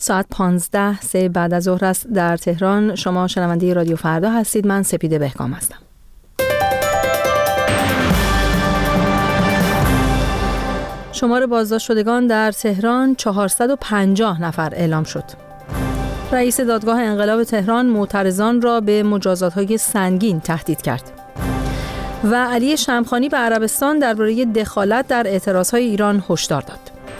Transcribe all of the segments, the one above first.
ساعت 15 بعد از ظهر است در تهران. شما شنونده رادیو فردا هستید. من سپیده بهکام هستم. شمار بازداشت شدگان در تهران 450 نفر اعلام شد. رئیس دادگاه انقلاب تهران معترضان را به مجازات‌های سنگین تهدید کرد. و علی شمخانی به عربستان درباره دخالت در اعتراضهای ایران هشدار داد.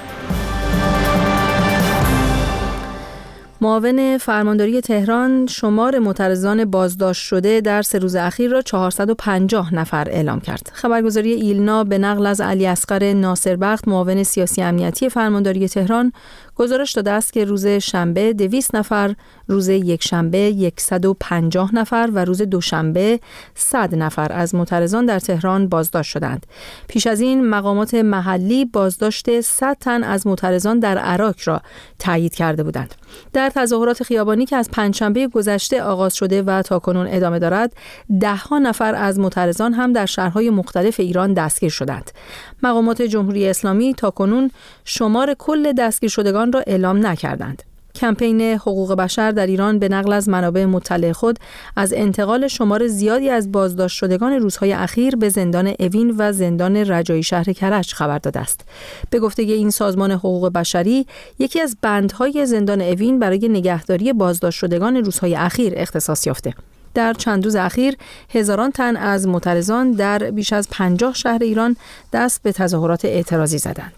معاون فرمانداری تهران شمار معترضان بازداشت شده در 3 روز اخیر را 450 نفر اعلام کرد. خبرگزاری ایلنا به نقل از علی اصغر ناصربخت معاون سیاسی امنیتی فرمانداری تهران گزارش داده است که روز شنبه 200 نفر، روز یکشنبه 150 نفر و روز دوشنبه 100 نفر از معترضان در تهران بازداشت شدند. پیش از این مقامات محلی بازداشت 100 تن از معترضان در عراق را تایید کرده بودند. در تظاهرات خیابانی که از پنجشنبه گذشته آغاز شده و تاکنون ادامه دارد، 10 نفر از معترضان هم در شهرهای مختلف ایران دستگیر شدند. مقامات جمهوری اسلامی تاکنون شمار کل دستگیر شدگان را اعلام نکردند. کمپین حقوق بشر در ایران به نقل از منابع مطلع خود از انتقال شمار زیادی از بازداشت شدگان روزهای اخیر به زندان اوین و زندان رجایی شهر کرج خبر داده است. به گفته این سازمان حقوق بشری، یکی از بندهای زندان اوین برای نگهداری بازداشت شدگان روزهای اخیر اختصاص یافته. در چند روز اخیر هزاران تن از معترضان در بیش از 50 شهر ایران دست به تظاهرات اعتراضی زدند.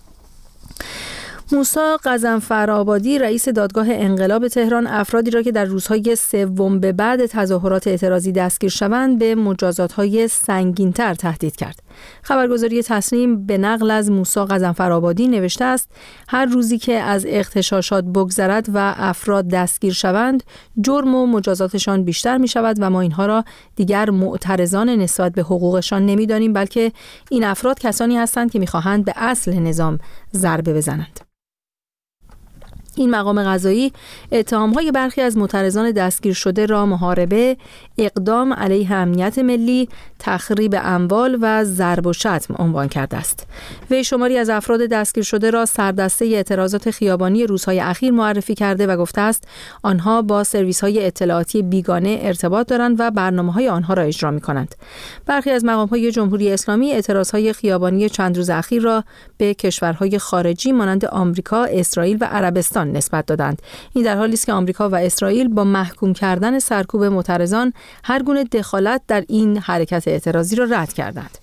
موسی غضنفرآبادی رئیس دادگاه انقلاب تهران افرادی را که در روزهای سوم به بعد تظاهرات اعتراضی دستگیر شوند به مجازات‌های سنگین‌تر تهدید کرد. خبرگزاری تصنیم به نقل از موسی غضنفرآبادی نوشته است: هر روزی که از اغتشاشات بگذرد و افراد دستگیر شوند، جرم و مجازاتشان بیشتر می شود و ما اینها را دیگر معترضان نسبت به حقوقشان نمی دانیم، بلکه این افراد کسانی هستند که می خواهند به اصل نظام ضربه بزنند. این مقام قضایی اتهام‌های برخی از معترضان دستگیر شده را محاربه، اقدام علیه امنیت ملی، تخریب اموال و ضرب و شتم عنوان کرده است. وی شماری از افراد دستگیر شده را سردسته اعتراضات خیابانی روزهای اخیر معرفی کرده و گفته است آنها با سرویس‌های اطلاعاتی بیگانه ارتباط دارند و برنامه‌های آنها را اجرا می‌کنند. برخی از مقام‌های جمهوری اسلامی اعتراضهای خیابانی چند روز اخیر را به کشورهای خارجی مانند آمریکا، اسرائیل و عربستان نسبت دادند. این در حالی است که آمریکا و اسرائیل با محکوم کردن سرکوب معترضان هر گونه دخالت در این حرکت اعتراضی را رد کردند.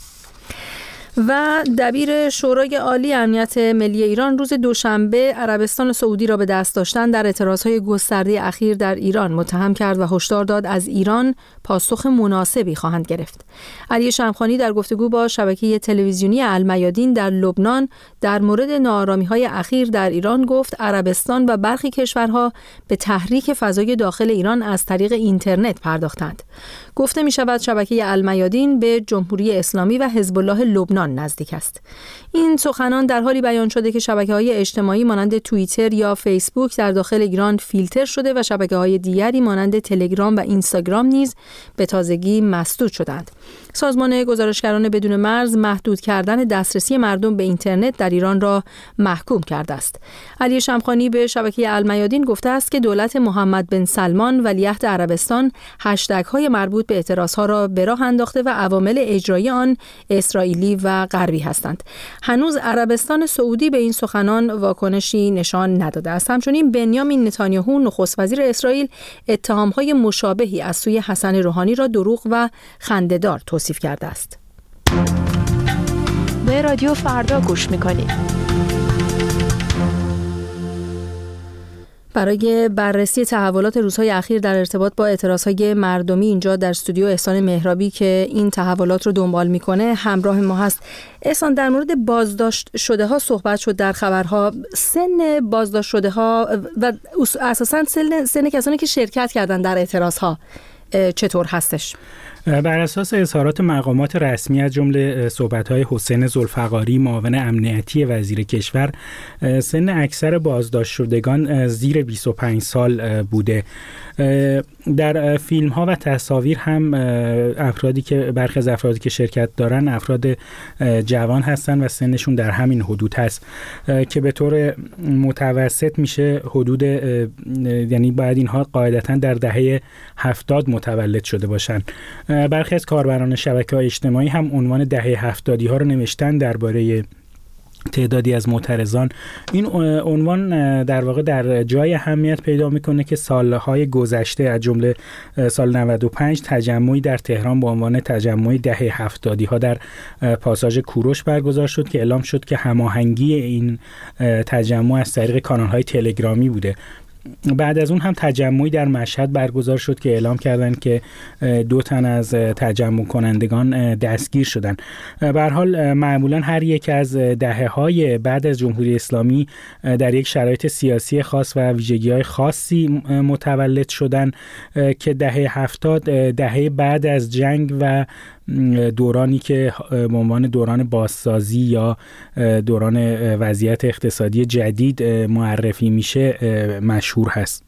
و دبیر شورای عالی امنیت ملی ایران روز دوشنبه عربستان سعودی را به دست داشتن در اعتراضهای گسترده اخیر در ایران متهم کرد و هشدار داد از ایران پاسخ مناسبی خواهند گرفت. علی شمخانی در گفتگو با شبکه تلویزیونی المیادین در لبنان در مورد ناآرامی‌های اخیر در ایران گفت عربستان و برخی کشورها به تحریک فضای داخل ایران از طریق اینترنت پرداختند. گفته می شود شبکه المیادین به جمهوری اسلامی و حزب الله لبنان نزدیک است. این سخنان در حالی بیان شده که شبکه‌های اجتماعی مانند توییتر یا فیسبوک در داخل ایران فیلتر شده و شبکه‌های دیگری مانند تلگرام و اینستاگرام نیز به تازگی مسدود شدند. سازمان گزارشگران بدون مرز محدود کردن دسترسی مردم به اینترنت در ایران را محکوم کرده است. علی شمخانی به شبکه المیادین گفته است که دولت محمد بن سلمان ولیعهد عربستان هشتگ‌های مربوط به اعتراضها را به راه انداخته و عوامل اجرایی آن اسرائیلی و غربی هستند. هنوز عربستان سعودی به این سخنان واکنشی نشان نداده است. همچنین بنیامین نتانیاهو نخست وزیر اسرائیل اتهام‌های مشابهی از سوی حسن روحانی را دروغ و خنده‌دار توصیف کرده است. به رادیو فردا گوش می‌کنید. برای بررسی تحولات روزهای اخیر در ارتباط با اعتراضهای مردمی اینجا در استودیو احسان مهرابی که این تحولات رو دنبال میکنه همراه ما هست. احسان، در مورد بازداشت شده ها صحبت شد در خبرها. سن بازداشت شده ها و اساساً سن کسانی که شرکت کردن در اعتراض ها چطور هستش؟ بر اساس اظهارات مقامات رسمی از جمله صحبت‌های حسین ذوالفقاری معاون امنیتی وزیر کشور، سن اکثر بازداشت شدگان زیر 25 سال بوده. در فیلم‌ها و تصاویر هم برخی از افرادی که شرکت دارن افراد جوان هستن و سنشون در همین حدود هست که به طور متوسط میشه حدود، یعنی باید اینها قاعدتاً در دهه 70 متولد شده باشن. برخی از کاربران شبکه‌های اجتماعی هم عنوان دهه 70 ها رو نوشتن درباره تعدادی از معترضان. این عنوان در واقع در جای اهمیت پیدا میکنه که سالهای گذشته از جمله سال 95 تجمعی در تهران با عنوان تجمع دهه 70 ها در پاساژ کوروش برگزار شد که اعلام شد که هماهنگی این تجمع از طریق کانال‌های تلگرامی بوده. بعد از اون هم تجمعی در مشهد برگزار شد که اعلام کردند که 2 تن از تجمع کنندگان دستگیر شدند. به هر حال معمولا هر یک از دهه‌های بعد از جمهوری اسلامی در یک شرایط سیاسی خاص و ویژگی‌های خاصی متولد شدند که دهه 70 دهه بعد از جنگ و دورانی که به عنوان دوران بازسازی یا دوران وضعیت اقتصادی جدید معرفی میشه مشهور هست.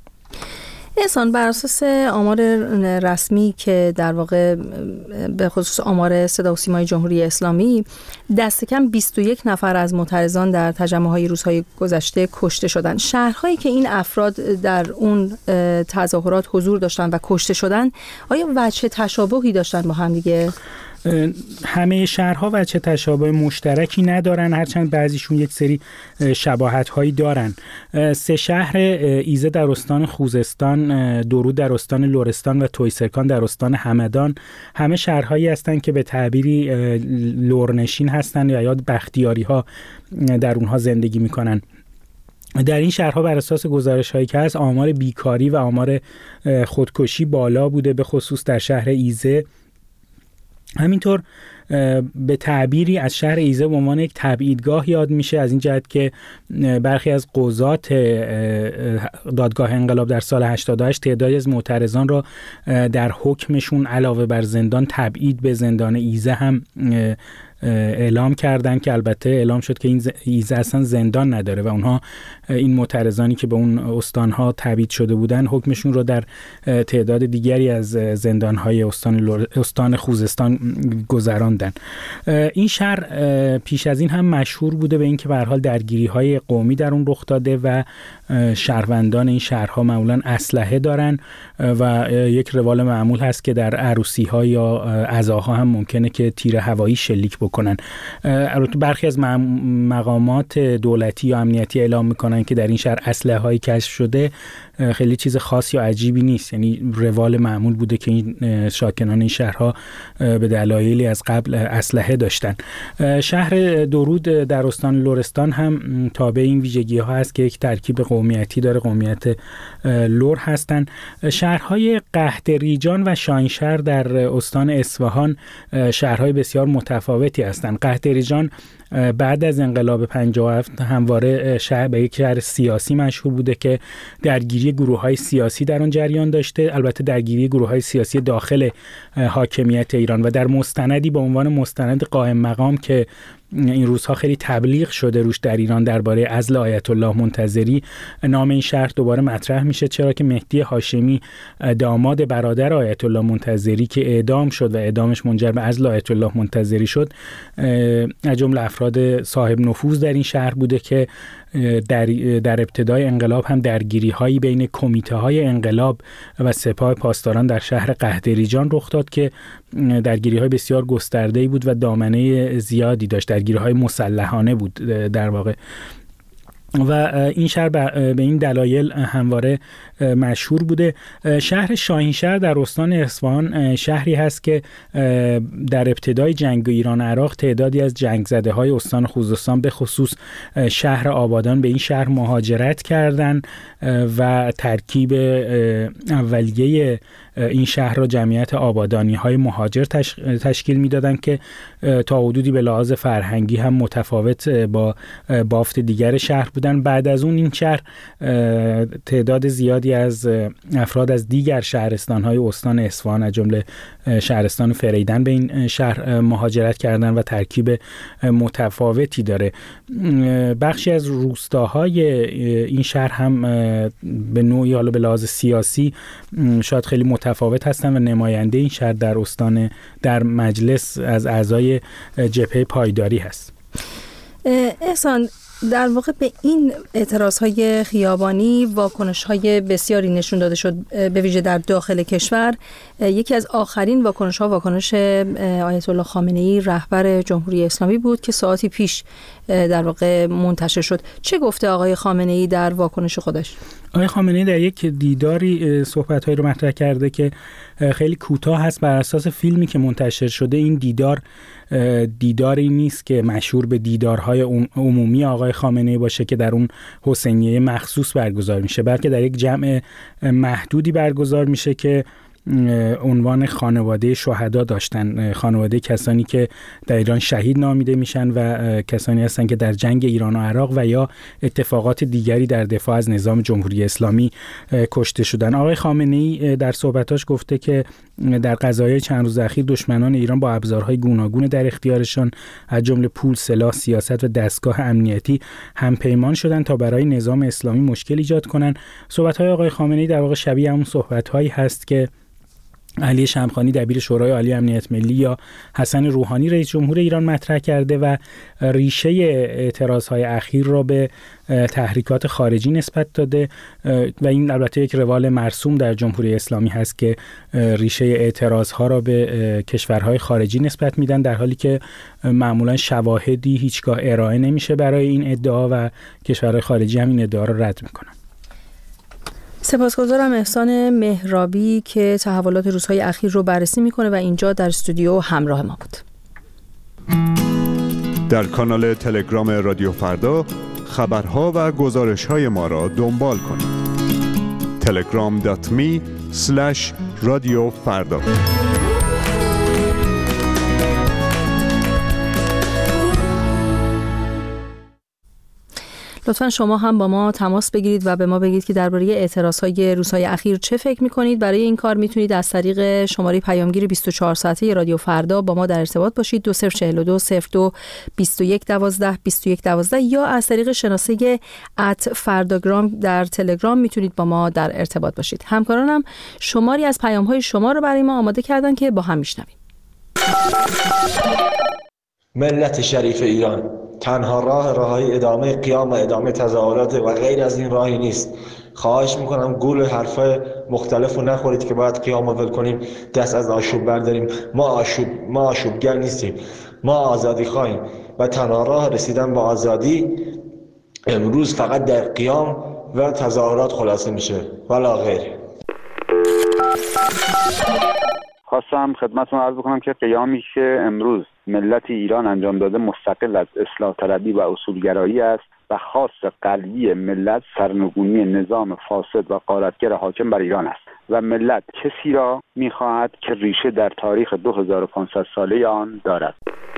احسان، بر اساس آمار رسمی که در واقع به خصوص آمار صدا و سیمای جمهوری اسلامی، دست کم 21 نفر از معترضان در تجمع‌های روزهای گذشته کشته شدند. شهرهایی که این افراد در اون تظاهرات حضور داشتند و کشته شدند، آیا وجه تشابهی داشتند با هم دیگه؟ همه شهرها وجه تشابه مشترکی ندارن، هرچند بعضیشون یک سری شباهت هایی دارن. 3 شهر ایزه در استان خوزستان، درود در استان لرستان و تویسرکان در استان همدان همه شهرهایی هستند که به تعبیری لرنشین هستند یا بختیاری ها در اونها زندگی میکنن. در این شهرها بر اساس گزارش‌هایی که هست آمار بیکاری و آمار خودکشی بالا بوده، به خصوص در شهر ایزه. همینطور به تعبیری از شهر ایزه به عنوان یک تبعیدگاه یاد میشه، از این جهت که برخی از قضات دادگاه انقلاب در سال 88 تعدادی از معترضان را در حکمشون علاوه بر زندان تبعید به زندان ایزه هم اعلام کردن که البته اعلام شد که این ایزه اصلا زندان نداره و اونها این معترضانی که به اون استانها تبعید شده بودن حکمشون رو در تعداد دیگری از زندانهای استان خوزستان گذراندن. این شهر پیش از این هم مشهور بوده به این که به هر حال درگیری‌های قومی در اون رخ داده و شهروندان این شهرها معمولاً اسلحه دارن و یک روال معمول هست که در عروسی‌ها یا عزاها هم ممکنه که تیر هوایی شلیک بکنن. البته برخی از مقامات دولتی یا امنیتی اعلام میکنن که در این شهر اسلحه‌ای کشف شده، خیلی چیز خاصی یا عجیبی نیست، یعنی روال معمول بوده که این ساکنان این شهرها به دلایلی از قبل اسلحه داشتن. شهر درود در استان لرستان هم تابع این ویژگی ها هست که یک ترکیب قومیتی داره، قومیت لر هستن. شهرهای قحطریجان و شاهینشهر در استان اصفهان شهرهای بسیار متفاوتی هستند. قحطریجان بعد از انقلاب 57 همواره شهر به یک شهر سیاسی مشهور بوده که درگیری گروه‌های سیاسی در آن جریان داشته، البته درگیری گروه‌های سیاسی داخل حاکمیت ایران، و در مستندی به عنوان مستند قائم مقام که این روزها خیلی تبلیغ شده روش در ایران درباره عزل آیت الله منتظری، نام این شهر دوباره مطرح میشه، چرا که مهدی هاشمی داماد برادر آیت الله منتظری که اعدام شد و اعدامش منجر به عزل آیت الله منتظری شد، از جمله افراد صاحب نفوذ در این شهر بوده که در ابتدای انقلاب هم درگیری هایی بین کمیته های انقلاب و سپاه پاسداران در شهر قحطریجان رخ داد که درگیری های بسیار گسترده‌ای بود و دامنه زیادی داشت، درگیری های مسلحانه بود در واقع، و این شهر به این دلایل همواره مشهور بوده. شهر شاهینشهر در استان اصفهان شهری هست که در ابتدای جنگ ایران عراق تعدادی از جنگ زده های استان خوزستان به خصوص شهر آبادان به این شهر مهاجرت کردند و ترکیب اولیه این شهر را جمعیت آبادانی‌های مهاجر تشکیل می‌دادند که تا حدودی به لحاظ فرهنگی هم متفاوت با بافت دیگر شهر بودند. بعد از اون این شهر تعداد زیادی از افراد از دیگر شهرستان‌های استان اصفهان از جمله شهرستان فریدن به این شهر مهاجرت کردند و ترکیب متفاوتی داره. بخشی از روستاهای این شهر هم به نوعی حالا به لحاظ سیاسی شاید خیلی متفاوت هستن و نماینده این شهر در مجلس از اعضای جبهه پایداری هست. احسان، در واقع به این اعتراضهای خیابانی واکنش‌های بسیاری نشون داده شد، به ویژه در داخل کشور. یکی از آخرین واکنش‌ها واکنش آیت الله خامنه‌ای رهبر جمهوری اسلامی بود که ساعتی پیش در واقع منتشر شد. چه گفته آقای خامنه‌ای در واکنش خودش؟ آقای خامنه‌ای در یک دیداری صحبت‌هایی رو مطرح کرده که خیلی کوتاه هست. بر اساس فیلمی که منتشر شده این دیداری نیست که مشهور به دیدارهای عمومی آقای خامنه‌ای باشه که در اون حسینیه مخصوص برگزار میشه، بلکه در یک جمع محدودی برگزار میشه که عنوان خانواده شهدا داشتن، خانواده کسانی که در ایران شهید نامیده میشن و کسانی هستن که در جنگ ایران و عراق و یا اتفاقات دیگری در دفاع از نظام جمهوری اسلامی کشته شدن. آقای خامنه‌ای در صحبتاش گفته که در قضایای چند روز اخیر دشمنان ایران با ابزارهای گوناگون در اختیارشان از جمله پول، سلاح، سیاست و دستگاه امنیتی همپیمان شدن تا برای نظام اسلامی مشکل ایجاد کنند. صحبت‌های آقای خامنه‌ای در واقع شبیه همون صحبت‌هایی هست که علی شمخانی دبیر شورای عالی امنیت ملی یا حسن روحانی رئیس جمهور ایران مطرح کرده و ریشه اعتراضهای اخیر را به تحریکات خارجی نسبت داده و این البته یک روال مرسوم در جمهوری اسلامی هست که ریشه اعتراضها را به کشورهای خارجی نسبت میدن، در حالی که معمولا شواهدی هیچگاه ارائه نمیشه برای این ادعا و کشورهای خارجی هم این ادعا را رد میکنن. سپاسگزارم احسان مهرابی که تحولات روزهای اخیر رو بررسی میکنه و اینجا در استودیو همراه ما بود. در کانال تلگرام رادیو فردا خبرها و گزارش‌های ما را دنبال کنید. telegram.me/radiofarda. لطفاً شما هم با ما تماس بگیرید و به ما بگید که درباره اعتراضهای روزهای اخیر چه فکر می‌کنید. برای این کار میتونید از طریق شماره پیامگیر 24 ساعته رادیو فردا با ما در ارتباط باشید 2042 02 21 12 21 12 یا از طریق شناسه @فرداگرام در تلگرام میتونید با ما در ارتباط باشید. همکارانم شماری از پیام‌های شما رو برای ما آماده کردن که با هم میشنویم. ملت شریف ایران، تنها راهی ادامه قیام و ادامه تظاهرات و غیر از این راهی نیست. خواهش میکنم گول حرفای مختلف رو نخورید که باید قیام ول کنیم، دست از آشوب برداریم. ما آشوبگر نیستیم، ما آزادی خواهیم و تنها راه رسیدن به آزادی امروز فقط در قیام و تظاهرات خلاصه میشه ولا غیر. خواستم خدمتتون عرض بکنم که قیامی که امروز ملت ایران انجام داده مستقل از اصلاح طلبی و اصولگرایی است و خاص قلبی ملت سرنگونی نظام فاسد و غارتگر حاکم بر ایران است و ملت کسی را می‌خواهد که ریشه در تاریخ 2500 ساله آن دارد.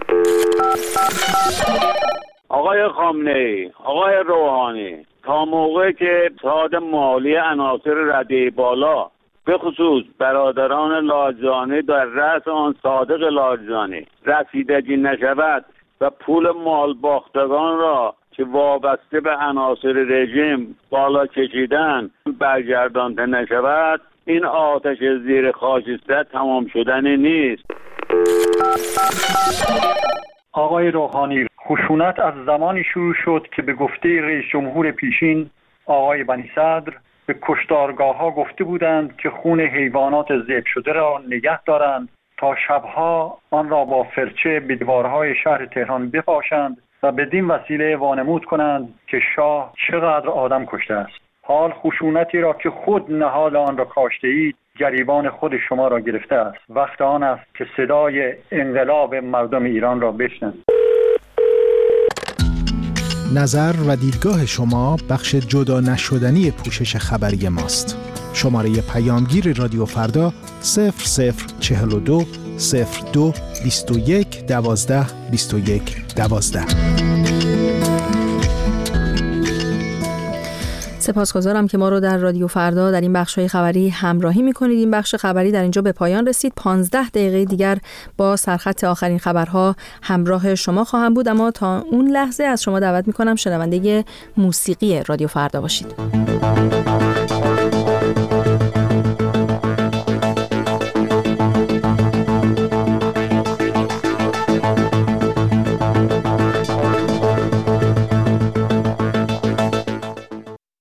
آقای خامنه‌ای، آقای روحانی، تا موقعی که اقتصاد مالی عناصر رده بالا به خصوص برادران لاجانی در رأس آن صادق لاجانی رسیدگی نشود و پول مال باختگان را که وابسته به عناصر رژیم بالا کشیدن برگردانده نشود، این آتش زیر خاکستر تمام شدنی نیست. آقای روحانی، خشونت از زمانی شروع شد که به گفته رئیس جمهور پیشین آقای بنی صدر به کشتارگاه‌ها گفته بودند که خون حیوانات ذبح شده را نگه دارند تا شبها آن را با فرچه به دیوارهای شهر تهران بپاشند و بدین وسیله وانمود کنند که شاه چقدر آدم کشته است. حال خشونتی را که خود نهال آن را کاشته اید گریبان خود شما را گرفته است. وقت آن است که صدای انقلاب مردم ایران را بشنوید. نظر و دیدگاه شما بخش جدا نشدنی پوشش خبری ماست. شماره پیامگیر رادیو فردا 0042 02 21 12 21 12. سپاسگزارم که ما رو در رادیو فردا در این بخش‌های خبری همراهی می‌کنید. این بخش خبری در اینجا به پایان رسید. 15 دقیقه دیگر با سرخط آخرین خبرها همراه شما خواهم بود، اما تا اون لحظه از شما دعوت می‌کنم شنونده موسیقی رادیو فردا باشید.